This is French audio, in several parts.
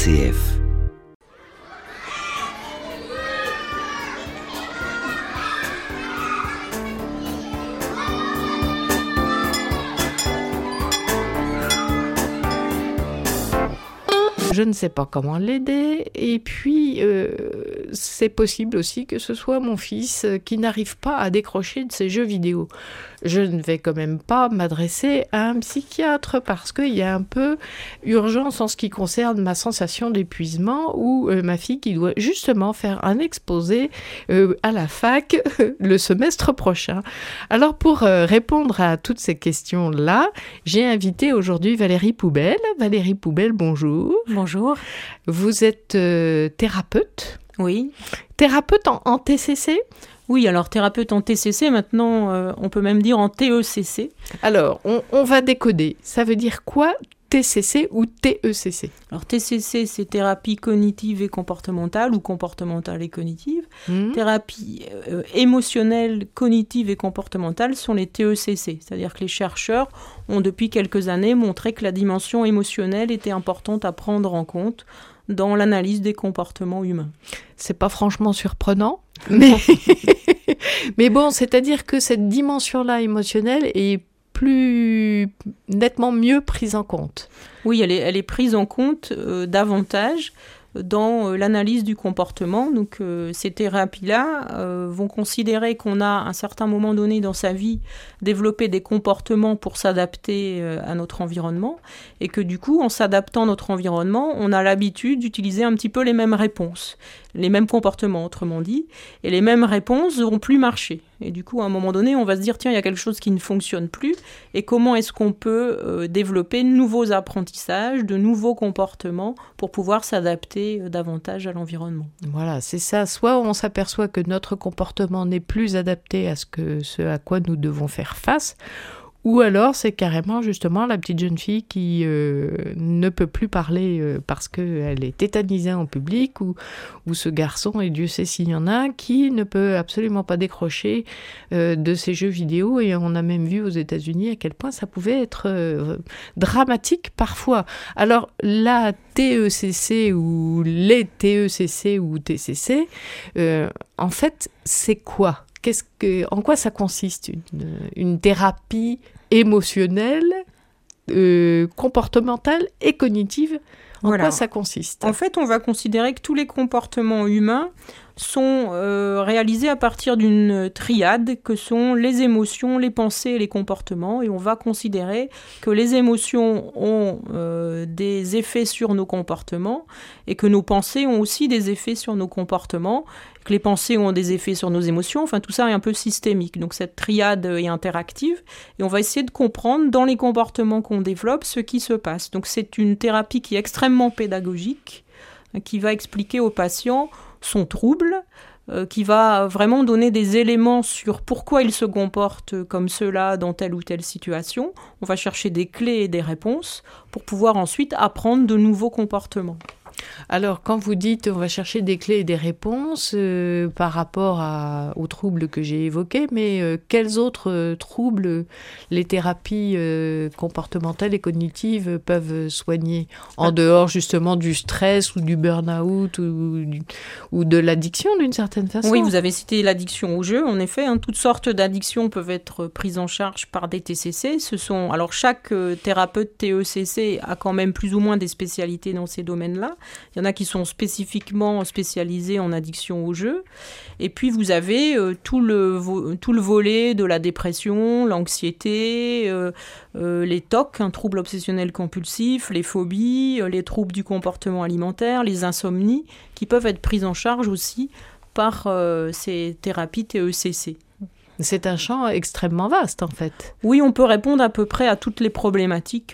RCF. Je ne sais pas comment l'aider, et puis c'est possible aussi que ce soit mon fils qui n'arrive pas à décrocher de ses jeux vidéo. Je ne vais quand même pas m'adresser à un psychiatre parce qu'il y a un peu urgence en ce qui concerne ma sensation d'épuisement ou ma fille qui doit justement faire un exposé à la fac le semestre prochain. Alors pour répondre à toutes ces questions-là, j'ai invité aujourd'hui Valérie Poubelle. Valérie Poubelle, bonjour. Bonjour. Vous êtes thérapeute. Oui. Thérapeute en TCC ? Oui, alors thérapeute en TCC, maintenant on peut même dire en TECC. Alors, on va décoder. Ça veut dire quoi TCC ou TECC ? Alors TCC, c'est thérapie cognitive et comportementale ou comportementale et cognitive. Thérapie émotionnelle, cognitive et comportementale sont les TECC. C'est-à-dire que les chercheurs ont depuis quelques années montré que la dimension émotionnelle était importante à prendre en compte dans l'analyse des comportements humains. C'est pas franchement surprenant, mais bon, c'est-à-dire que cette dimension-là émotionnelle est plus nettement mieux prise en compte. Oui, elle est prise en compte davantage dans l'analyse du comportement. Donc ces thérapies-là vont considérer qu'on a à un certain moment donné dans sa vie développé des comportements pour s'adapter à notre environnement et que du coup, en s'adaptant à notre environnement, on a l'habitude d'utiliser un petit peu les mêmes réponses, les mêmes comportements autrement dit, et les mêmes réponses ne vont plus marcher. Et du coup, à un moment donné, on va se dire, tiens, il y a quelque chose qui ne fonctionne plus, et comment est-ce qu'on peut développer de nouveaux apprentissages, de nouveaux comportements pour pouvoir s'adapter davantage à l'environnement. Voilà, c'est ça. Soit on s'aperçoit que notre comportement n'est plus adapté à ce à quoi nous devons faire face, ou alors c'est carrément justement la petite jeune fille qui ne peut plus parler parce qu'elle est tétanisée en public, ou ce garçon, et Dieu sait s'il y en a, qui ne peut absolument pas décrocher de ces jeux vidéo. Et on a même vu aux États-Unis à quel point ça pouvait être dramatique parfois. Alors la TECC ou les TECC ou TCC, en fait, c'est quoi ? En quoi ça consiste une thérapie émotionnelle, comportementale et cognitive ? En quoi ça consiste ? En fait, on va considérer que tous les comportements humains sont réalisés à partir d'une triade que sont les émotions, les pensées et les comportements. Et on va considérer que les émotions ont des effets sur nos comportements et que nos pensées ont aussi des effets sur nos comportements, que les pensées ont des effets sur nos émotions. Enfin, tout ça est un peu systémique. Donc, cette triade est interactive et on va essayer de comprendre dans les comportements qu'on développe ce qui se passe. Donc, c'est une thérapie qui est extrêmement pédagogique, qui va expliquer au patient son trouble, qui va vraiment donner des éléments sur pourquoi il se comporte comme cela dans telle ou telle situation. On va chercher des clés et des réponses pour pouvoir ensuite apprendre de nouveaux comportements. Alors, quand vous dites on va chercher des clés et des réponses par rapport aux troubles que j'ai évoqués, mais quels autres troubles les thérapies comportementales et cognitives peuvent soigner en dehors justement du stress ou du burn-out ou de l'addiction d'une certaine façon ? Oui, vous avez cité l'addiction au jeu. En effet, toutes sortes d'addictions peuvent être prises en charge par des TCC. Alors, chaque thérapeute TECC a quand même plus ou moins des spécialités dans ces domaines-là. Il y en a qui sont spécifiquement spécialisés en addiction au jeu. Et puis, vous avez tout le volet de la dépression, l'anxiété, les TOC, troubles obsessionnels compulsifs, les phobies, les troubles du comportement alimentaire, les insomnies, qui peuvent être prises en charge aussi par ces thérapies TECC. C'est un champ extrêmement vaste, en fait. Oui, on peut répondre à peu près à toutes les problématiques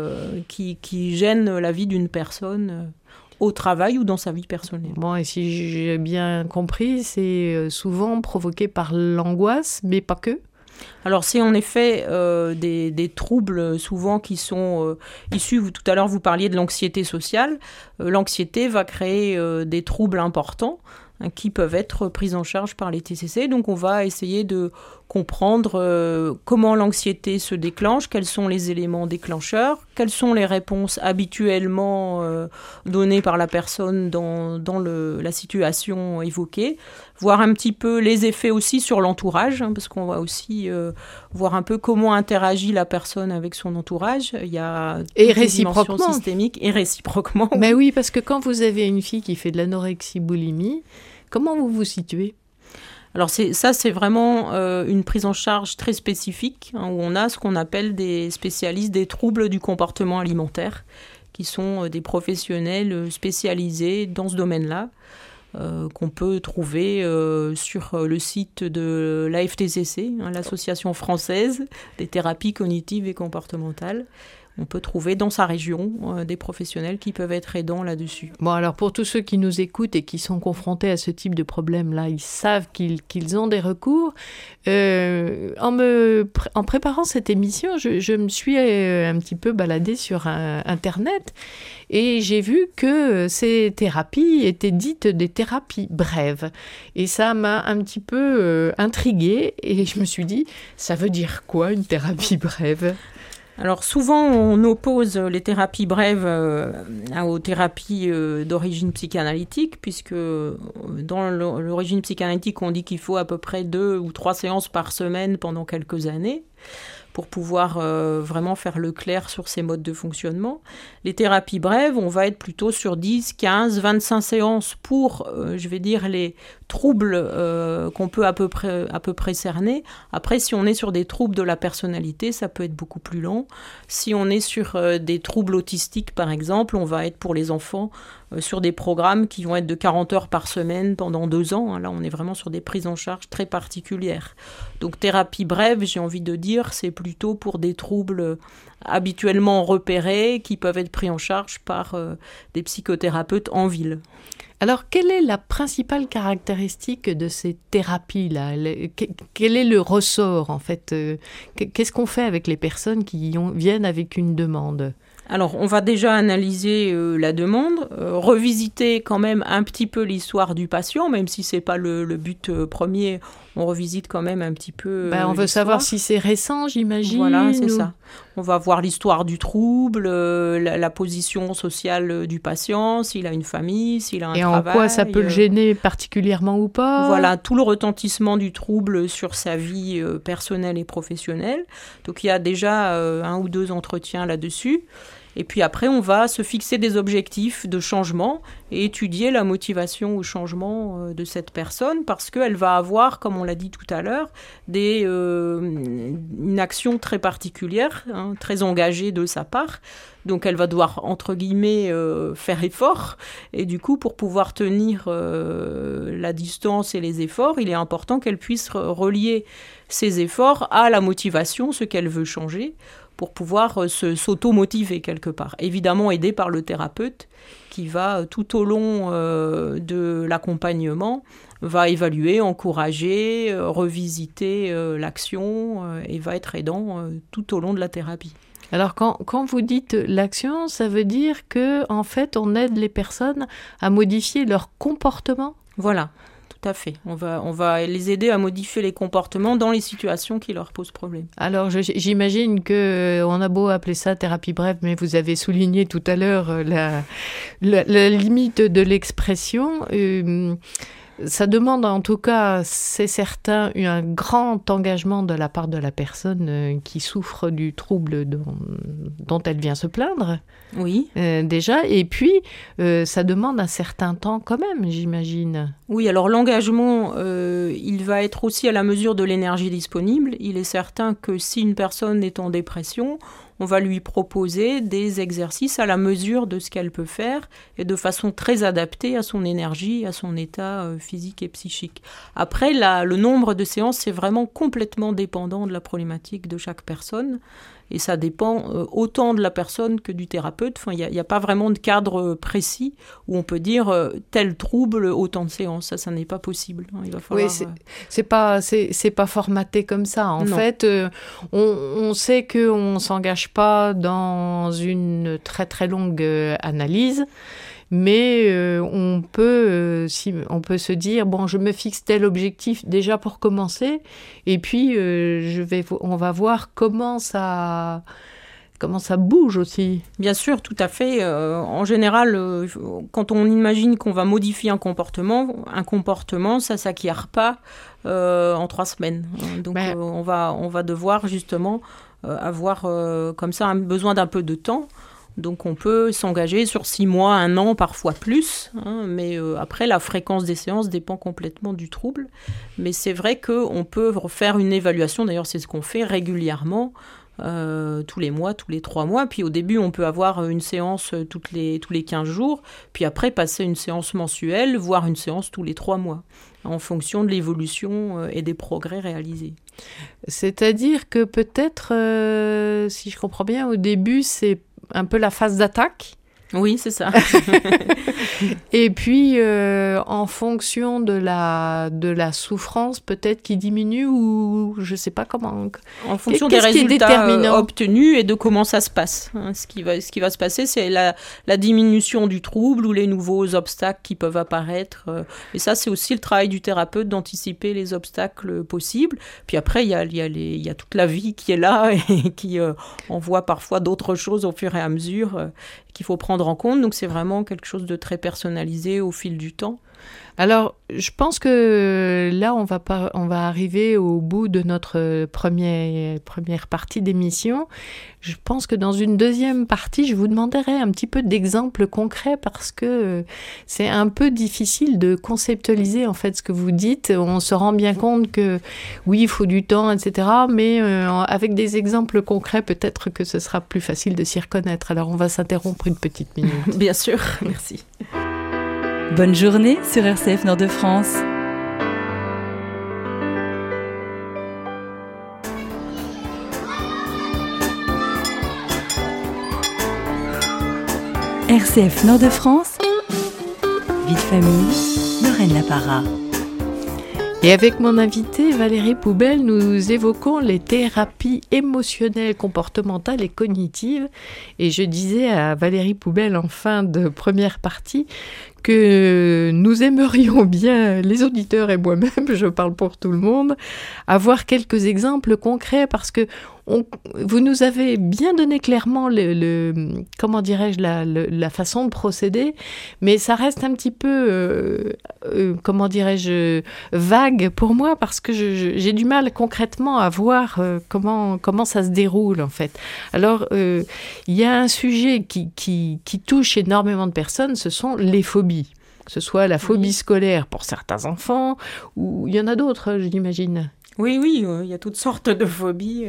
qui gênent la vie d'une personne au travail ou dans sa vie personnelle. Bon, et si j'ai bien compris, c'est souvent provoqué par l'angoisse, mais pas que. Alors, c'est en effet des troubles souvent qui sont issus, tout à l'heure vous parliez de l'anxiété sociale. L'anxiété va créer des troubles importants. qui peuvent être prises en charge par les TCC. Donc on va essayer de comprendre comment l'anxiété se déclenche, quels sont les éléments déclencheurs, quelles sont les réponses habituellement données par la personne dans la situation évoquée, voir un petit peu les effets aussi sur l'entourage, parce qu'on va aussi voir un peu comment interagit la personne avec son entourage. Il y a et réciproquement systémique et réciproquement. Mais oui, parce que quand vous avez une fille qui fait de l'anorexie-boulimie, comment vous vous situez ? Alors c'est vraiment une prise en charge très spécifique, où on a ce qu'on appelle des spécialistes des troubles du comportement alimentaire, qui sont des professionnels spécialisés dans ce domaine-là, qu'on peut trouver sur le site de l'AFTCC, l'Association française des thérapies cognitives et comportementales. On peut trouver dans sa région des professionnels qui peuvent être aidants là-dessus. Bon, alors pour tous ceux qui nous écoutent et qui sont confrontés à ce type de problème-là, ils savent qu'ils ont des recours. En préparant cette émission, je me suis un petit peu baladée sur Internet et j'ai vu que ces thérapies étaient dites des thérapies brèves. Et ça m'a un petit peu intriguée et je me suis dit, ça veut dire quoi une thérapie brève ? Alors souvent, on oppose les thérapies brèves aux thérapies d'origine psychanalytique, puisque dans l'origine psychanalytique, on dit qu'il faut à peu près 2 ou 3 séances par semaine pendant quelques années pour pouvoir vraiment faire le clair sur ces modes de fonctionnement. Les thérapies brèves, on va être plutôt sur 10, 15, 25 séances pour, je vais dire, les troubles qu'on peut à peu près cerner. Après, si on est sur des troubles de la personnalité, ça peut être beaucoup plus long. Si on est sur des troubles autistiques, par exemple, on va être pour les enfants sur des programmes qui vont être de 40 heures par semaine pendant 2 ans. Là, on est vraiment sur des prises en charge très particulières. Donc, thérapie brève, j'ai envie de dire, c'est plutôt pour des troubles habituellement repérés qui peuvent être pris en charge par des psychothérapeutes en ville. Alors, quelle est la principale caractéristique de ces thérapies-là ? Quel est le ressort, en fait ? Qu'est-ce qu'on fait avec les personnes qui viennent avec une demande ? Alors, on va déjà analyser la demande, revisiter quand même un petit peu l'histoire du patient, même si c'est pas le but premier, on revisite quand même un petit peu on veut savoir si c'est récent, j'imagine. Voilà, c'est ça. On va voir l'histoire du trouble, la position sociale du patient, s'il a une famille, s'il a un travail. Et en quoi ça peut le gêner particulièrement ou pas ? Voilà, tout le retentissement du trouble sur sa vie personnelle et professionnelle. Donc, il y a déjà 1 ou 2 entretiens là-dessus. Et puis après, on va se fixer des objectifs de changement et étudier la motivation au changement de cette personne parce qu'elle va avoir, comme on l'a dit tout à l'heure, une action très particulière, très engagée de sa part. Donc elle va devoir, entre guillemets, faire effort. Et du coup, pour pouvoir tenir la distance et les efforts, il est important qu'elle puisse relier ses efforts à la motivation, ce qu'elle veut changer, pour pouvoir s'auto-motiver quelque part. Évidemment aidé par le thérapeute qui va, tout au long de l'accompagnement, va évaluer, encourager, revisiter l'action et va être aidant tout au long de la thérapie. Alors quand vous dites l'action, ça veut dire que en fait on aide les personnes à modifier leur comportement ? Voilà. Tout à fait. On va les aider à modifier les comportements dans les situations qui leur posent problème. Alors, j'imagine qu'on a beau appeler ça thérapie brève, mais vous avez souligné tout à l'heure la limite de l'expression. Ça demande en tout cas, c'est certain, un grand engagement de la part de la personne qui souffre du trouble dont elle vient se plaindre. Oui. Déjà, et puis ça demande un certain temps quand même, j'imagine. Oui, alors l'engagement, il va être aussi à la mesure de l'énergie disponible. Il est certain que si une personne est en dépression, on va lui proposer des exercices à la mesure de ce qu'elle peut faire et de façon très adaptée à son énergie, à son état physique et psychique. Après, le nombre de séances, c'est vraiment complètement dépendant de la problématique de chaque personne. Et ça dépend autant de la personne que du thérapeute. Enfin, il n'y a pas vraiment de cadre précis où on peut dire tel trouble, autant de séances. Ça n'est pas possible. Il va falloir... Oui, c'est pas formaté comme ça. En fait, on sait qu'on ne s'engage pas dans une très très longue analyse. mais on peut se dire, bon, je me fixe tel objectif déjà pour commencer, et puis on va voir comment ça bouge aussi. Bien sûr, tout à fait. En général, quand on imagine qu'on va modifier un comportement, ça ne s'acquiert pas en 3 semaines. Donc, on va devoir justement avoir comme ça besoin d'un peu de temps. Donc, on peut s'engager sur 6 mois, 1 an, parfois plus. Mais après, la fréquence des séances dépend complètement du trouble. Mais c'est vrai qu'on peut faire une évaluation. D'ailleurs, c'est ce qu'on fait régulièrement. Tous les mois, tous les 3 mois. Puis au début, on peut avoir une séance tous les 15 jours. Puis après, passer une séance mensuelle, voire une séance tous les 3 mois, en fonction de l'évolution et des progrès réalisés. C'est-à-dire que peut-être, si je comprends bien, au début, c'est un peu la phase d'attaque. Oui, c'est ça. Et puis, en fonction de la souffrance, peut-être qui diminue ou je ne sais pas comment. En fonction des résultats obtenus et de comment ça se passe. Ce qui va se passer, c'est la diminution du trouble ou les nouveaux obstacles qui peuvent apparaître. Et ça, c'est aussi le travail du thérapeute d'anticiper les obstacles possibles. Puis après, il y a toute la vie qui est là et qui on voit parfois d'autres choses au fur et à mesure qu'il faut prendre en compte. Donc, c'est vraiment quelque chose de très personnalisé au fil du temps. Alors, je pense que là, on va arriver au bout de notre première partie d'émission. Je pense que dans une deuxième partie, je vous demanderai un petit peu d'exemples concrets parce que c'est un peu difficile de conceptualiser en fait ce que vous dites. On se rend bien compte que oui, il faut du temps, etc. Mais avec des exemples concrets, peut-être que ce sera plus facile de s'y reconnaître. Alors, on va s'interrompre une petite minute. Bien sûr, merci. Bonne journée sur RCF Nord-de-France. RCF Nord-de-France, vie de famille, Lorraine Lapara. Et avec mon invitée Valérie Poubelle, nous évoquons les thérapies émotionnelles, comportementales et cognitives. Et je disais à Valérie Poubelle en fin de première partie que nous aimerions bien, les auditeurs et moi-même, je parle pour tout le monde, avoir quelques exemples concrets parce que vous nous avez bien donné clairement comment dirais-je, la façon de procéder, mais ça reste un petit peu, comment dirais-je, vague pour moi parce que j'ai du mal concrètement à voir comment ça se déroule en fait. Alors, il y a un sujet qui touche énormément de personnes, ce sont les phobies. Que ce soit la phobie scolaire pour certains enfants, ou il y en a d'autres, j'imagine. Oui, il y a toutes sortes de phobies.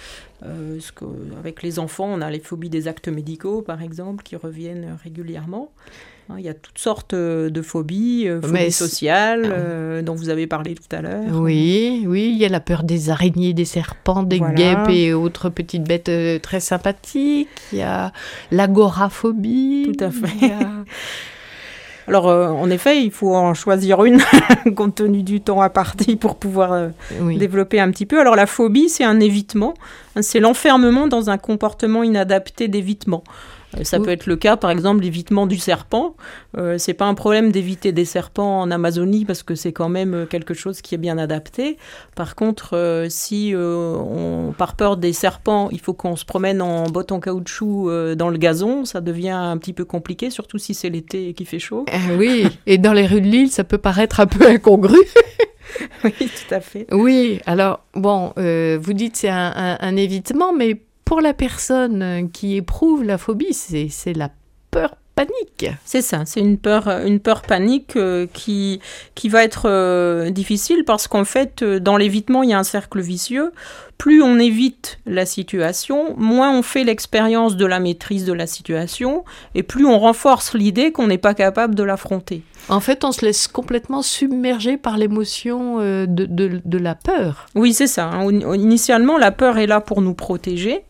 Avec les enfants, on a les phobies des actes médicaux, par exemple, qui reviennent régulièrement. Il y a toutes sortes de phobies, sociales, dont vous avez parlé tout à l'heure. Oui, il y a la peur des araignées, des serpents, des guêpes et autres petites bêtes très sympathiques. Il y a l'agoraphobie. Tout à fait. Alors, en effet, il faut en choisir une, compte tenu du temps imparti, pour pouvoir développer un petit peu. Alors, la phobie, c'est un évitement. C'est l'enfermement dans un comportement inadapté d'évitement. Ça peut être le cas, par exemple, l'évitement du serpent. C'est pas un problème d'éviter des serpents en Amazonie parce que c'est quand même quelque chose qui est bien adapté. Par contre, si par peur des serpents, il faut qu'on se promène en bottes en caoutchouc dans le gazon, ça devient un petit peu compliqué, surtout si c'est l'été et qu'il fait chaud. Oui, et dans les rues de Lille, ça peut paraître un peu incongru. Oui, tout à fait. Oui, alors, bon, vous dites c'est un évitement, mais pour la personne qui éprouve la phobie, c'est la peur panique. C'est ça, c'est une peur panique qui va être difficile parce qu'en fait, dans l'évitement, il y a un cercle vicieux. Plus on évite la situation, moins on fait l'expérience de la maîtrise de la situation et plus on renforce l'idée qu'on n'est pas capable de l'affronter. En fait, on se laisse complètement submerger par l'émotion de la peur. Oui, c'est ça. Initialement, la peur est là pour nous protéger.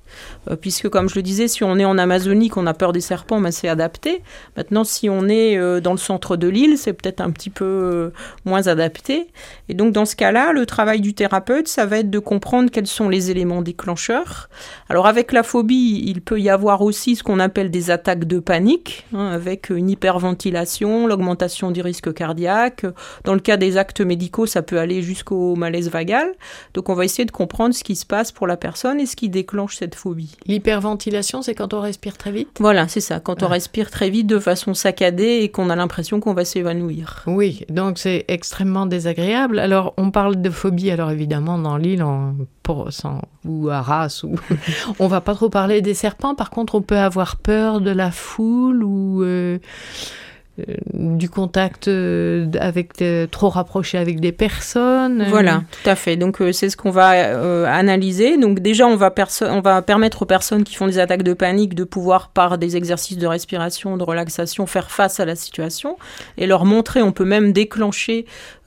puisque comme je le disais, si on est en Amazonie, qu'on a peur des serpents, ben c'est adapté. Maintenant, si on est dans le centre de l'île, c'est peut-être un petit peu moins adapté. Et donc dans ce cas-là, le travail du thérapeute, ça va être de comprendre quels sont les éléments déclencheurs. Alors avec la phobie, il peut y avoir aussi ce qu'on appelle des attaques de panique, avec une hyperventilation, l'augmentation du risque cardiaque. Dans le cas des actes médicaux, ça peut aller jusqu'au malaise vagal. Donc on va essayer de comprendre ce qui se passe pour la personne et ce qui déclenche cette phobie. L'hyperventilation, c'est quand on respire très vite ? Voilà, c'est ça, quand on respire très vite de façon saccadée et qu'on a l'impression qu'on va s'évanouir. Oui, donc c'est extrêmement désagréable. Alors on parle de phobie, alors évidemment dans l'île, ou à Arras, on va pas trop parler des serpents. Par contre, on peut avoir peur de la foule ou du contact trop rapproché avec des personnes. Voilà, tout à fait. Donc c'est ce qu'on va analyser. Donc déjà, on va permettre aux personnes qui font des attaques de panique de pouvoir, par des exercices de respiration, de relaxation, faire face à la situation et leur montrer. On peut même déclencher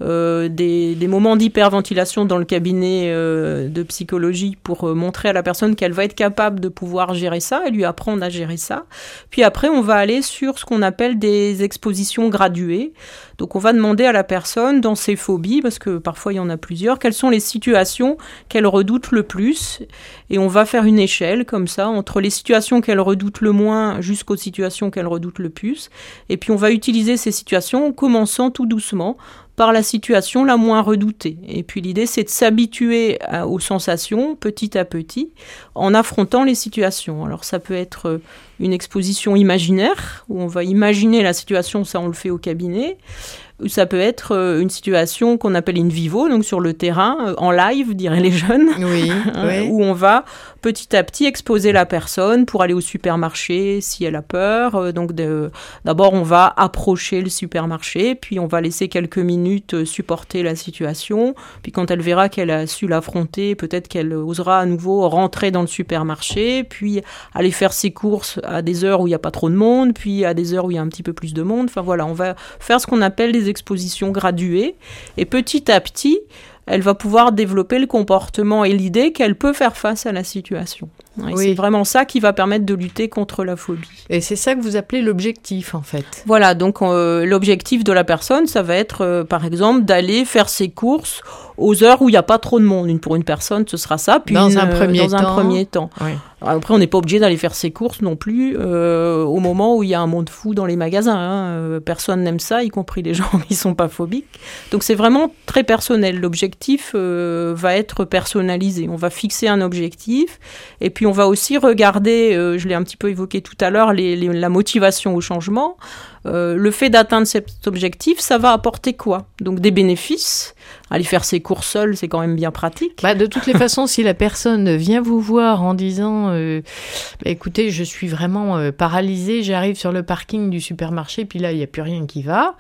des moments d'hyperventilation dans le cabinet de psychologie pour montrer à la personne qu'elle va être capable de pouvoir gérer ça et lui apprendre à gérer ça. Puis après, on va aller sur ce qu'on appelle des expositions graduées. Donc on va demander à la personne, dans ses phobies, parce que parfois il y en a plusieurs, quelles sont les situations qu'elle redoute le plus. Et on va faire une échelle comme ça, entre les situations qu'elle redoute le moins jusqu'aux situations qu'elle redoute le plus. Et puis on va utiliser ces situations en commençant tout doucement par la situation la moins redoutée. Et puis l'idée, c'est de s'habituer aux sensations petit à petit en affrontant les situations. Alors ça peut être une exposition imaginaire, où on va imaginer la situation, ça on le fait au cabinet. Ou ça peut être une situation qu'on appelle in vivo, donc sur le terrain, en live, diraient les jeunes, oui, oui. Où on va petit à petit exposer la personne pour aller au supermarché si elle a peur. Donc d'abord, on va approcher le supermarché, puis on va laisser quelques minutes supporter la situation. Puis quand elle verra qu'elle a su l'affronter, peut-être qu'elle osera à nouveau rentrer dans le supermarché, puis aller faire ses courses à des heures où il n'y a pas trop de monde, puis à des heures où il y a un petit peu plus de monde. Enfin voilà, on va faire ce qu'on appelle des expositions graduées. Et petit à petit, elle va pouvoir développer le comportement et l'idée qu'elle peut faire face à la situation. Et oui. C'est vraiment ça qui va permettre de lutter contre la phobie. Et c'est ça que vous appelez l'objectif, en fait. Voilà, donc l'objectif de la personne, ça va être, par exemple, d'aller faire ses courses aux heures où il n'y a pas trop de monde. Pour une personne, ce sera ça. Puis dans un premier temps. Oui. Après, on n'est pas obligé d'aller faire ses courses non plus au moment où il y a un monde fou dans les magasins. Personne n'aime ça, y compris les gens qui ne sont pas phobiques. Donc, c'est vraiment très personnel. L'objectif va être personnalisé. On va fixer un objectif et puis on va aussi regarder, je l'ai un petit peu évoqué tout à l'heure, la motivation au changement. Le fait d'atteindre cet objectif, ça va apporter quoi ? Donc des bénéfices. Aller faire ses courses seul, c'est quand même bien pratique. De toutes les façons, si la personne vient vous voir en disant écoutez, je suis vraiment paralysée, j'arrive sur le parking du supermarché, puis là, il n'y a plus rien qui va.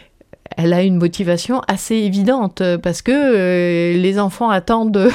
Elle a une motivation assez évidente parce que les enfants attendent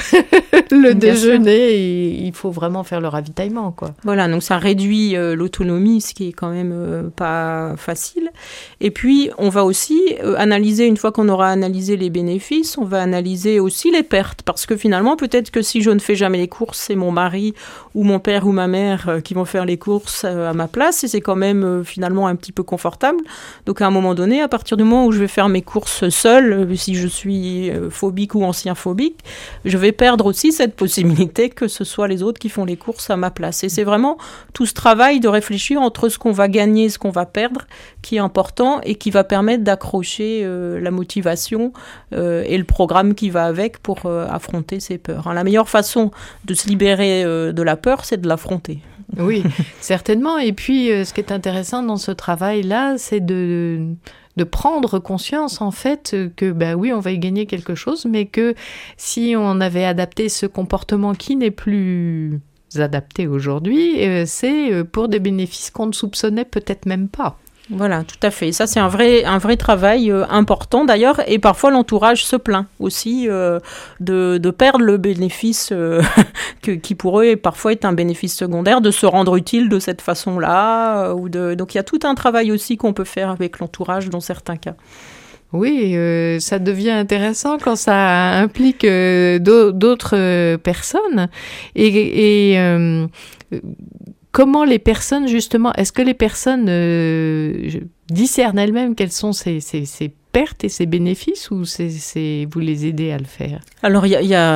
le déjeuner et il faut vraiment faire le ravitaillement, quoi. Voilà, donc ça réduit l'autonomie, ce qui est quand même pas facile. Et puis, on va aussi analyser, une fois qu'on aura analysé les bénéfices, on va analyser aussi les pertes parce que finalement, peut-être que si je ne fais jamais les courses, c'est mon mari ou mon père ou ma mère qui vont faire les courses à ma place et c'est quand même finalement un petit peu confortable. Donc, à un moment donné, à partir du moment où je vais faire mes courses seule, si je suis phobique ou ancien phobique, je vais perdre aussi cette possibilité que ce soit les autres qui font les courses à ma place. Et c'est vraiment tout ce travail de réfléchir entre ce qu'on va gagner et ce qu'on va perdre qui est important et qui va permettre d'accrocher la motivation et le programme qui va avec pour affronter ces peurs. La meilleure façon de se libérer de la peur, c'est de l'affronter. Oui, certainement. Et puis, ce qui est intéressant dans ce travail-là, c'est de prendre conscience, en fait, que, oui, on va y gagner quelque chose, mais que si on avait adapté ce comportement qui n'est plus adapté aujourd'hui, c'est pour des bénéfices qu'on ne soupçonnait peut-être même pas. Voilà, tout à fait. Ça, c'est un vrai travail important d'ailleurs. Et parfois, l'entourage se plaint aussi de perdre le bénéfice qui pour eux parfois est un bénéfice secondaire, de se rendre utile de cette façon-là. Donc, il y a tout un travail aussi qu'on peut faire avec l'entourage dans certains cas. Oui, ça devient intéressant quand ça implique d'autres personnes. Et comment les personnes, justement, est-ce que les personnes discernent elles-mêmes quelles sont ces pertes et ces bénéfices, ou vous les aidez à le faire? Alors,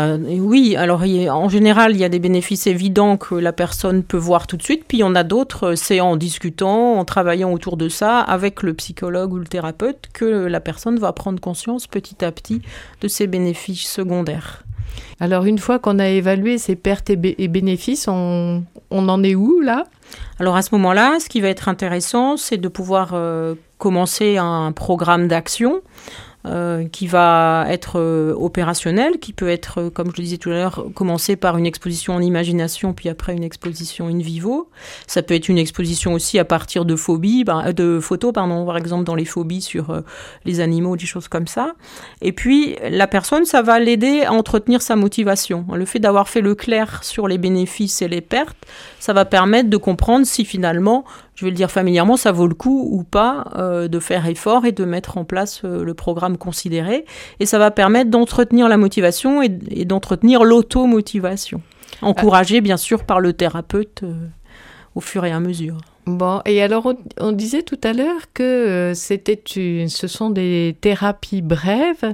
en général, il y a des bénéfices évidents que la personne peut voir tout de suite, puis il y en a d'autres, c'est en discutant, en travaillant autour de ça, avec le psychologue ou le thérapeute, que la personne va prendre conscience petit à petit de ces bénéfices secondaires. Alors, une fois qu'on a évalué ces pertes et bénéfices, on en est où, là? Alors, à ce moment-là, ce qui va être intéressant, c'est de pouvoir commencer un programme d'action qui va être opérationnel, qui peut être, comme je le disais tout à l'heure, commencer par une exposition en imagination, puis après une exposition in vivo. Ça peut être une exposition aussi à partir de photos, par exemple dans les phobies sur les animaux, des choses comme ça. Et puis, la personne, ça va l'aider à entretenir sa motivation. Le fait d'avoir fait le clair sur les bénéfices et les pertes, ça va permettre de comprendre si finalement, je vais le dire familièrement, ça vaut le coup ou pas de faire effort et de mettre en place le programme considéré. Et ça va permettre d'entretenir la motivation et d'entretenir l'automotivation. Encouragée, bien sûr, par le thérapeute au fur et à mesure. Bon, et alors on disait tout à l'heure que ce sont des thérapies brèves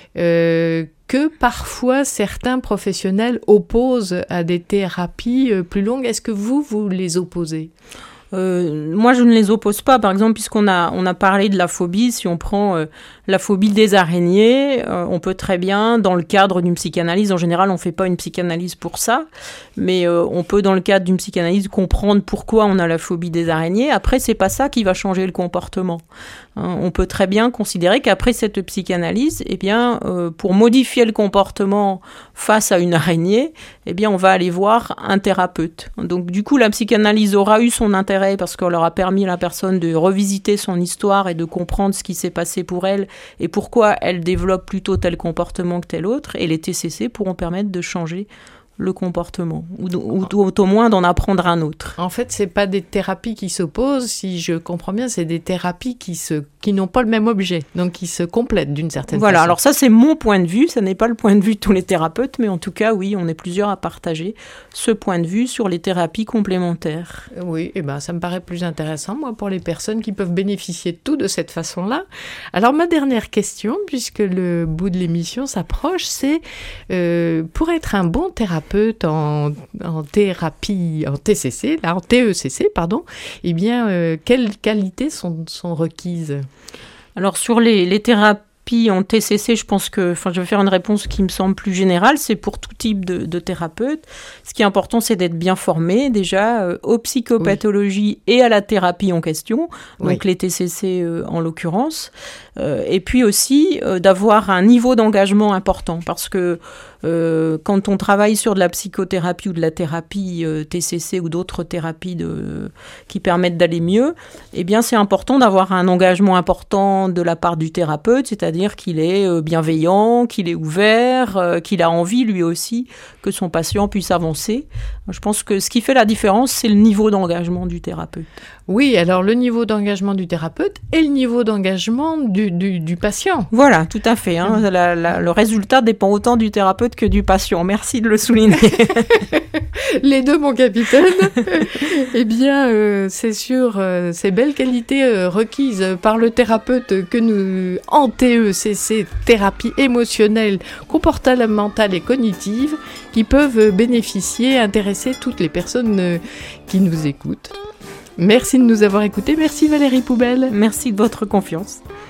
que parfois certains professionnels opposent à des thérapies plus longues. Est-ce que vous les opposez ? Moi, je ne les oppose pas. Par exemple, puisqu'on a parlé de la phobie, si on prend la phobie des araignées, on peut très bien, dans le cadre d'une psychanalyse, en général, on ne fait pas une psychanalyse pour ça, mais on peut, dans le cadre d'une psychanalyse, comprendre pourquoi on a la phobie des araignées. Après, c'est pas ça qui va changer le comportement. On peut très bien considérer qu'après cette psychanalyse, pour modifier le comportement face à une araignée, on va aller voir un thérapeute. Donc, du coup, la psychanalyse aura eu son intérêt parce qu'on leur a permis à la personne de revisiter son histoire et de comprendre ce qui s'est passé pour elle et pourquoi elle développe plutôt tel comportement que tel autre. Et les TCC pourront permettre de changer le comportement, ou au moins d'en apprendre un autre. En fait, c'est pas des thérapies qui s'opposent, si je comprends bien, c'est des thérapies qui n'ont pas le même objet, donc qui se complètent d'une certaine façon. Voilà, alors ça c'est mon point de vue, ça n'est pas le point de vue de tous les thérapeutes, mais en tout cas, oui, on est plusieurs à partager ce point de vue sur les thérapies complémentaires. Oui, ça me paraît plus intéressant, moi, pour les personnes qui peuvent bénéficier de tout de cette façon-là. Alors, ma dernière question, puisque le bout de l'émission s'approche, c'est pour être un bon thérapeute en thérapie, en TCC, là, en TECC, pardon, quelles qualités sont requises? Alors, sur les thérapies en TCC, je pense que, je vais faire une réponse qui me semble plus générale, c'est pour tout type de thérapeute. Ce qui est important, c'est d'être bien formé, déjà, aux psychopathologies et à la thérapie en question, donc les TCC en l'occurrence. Et puis aussi, d'avoir un niveau d'engagement important, parce que quand on travaille sur de la psychothérapie ou de la thérapie TCC ou d'autres thérapies qui permettent d'aller mieux, c'est important d'avoir un engagement important de la part du thérapeute, c'est-à-dire qu'il est bienveillant, qu'il est ouvert, qu'il a envie lui aussi que son patient puisse avancer. Je pense que ce qui fait la différence, c'est le niveau d'engagement du thérapeute. Oui, alors le niveau d'engagement du thérapeute et le niveau d'engagement du patient. Voilà, tout à fait. Le résultat dépend autant du thérapeute que du patient. Merci de le souligner. Les deux, mon capitaine. C'est sur ces belles qualités requises par le thérapeute que nous, en TECC, thérapie émotionnelle, comportementale et cognitive, qui peuvent bénéficier, intéresser toutes les personnes qui nous écoutent. Merci de nous avoir écoutés. Merci Valérie Poubelle. Merci de votre confiance.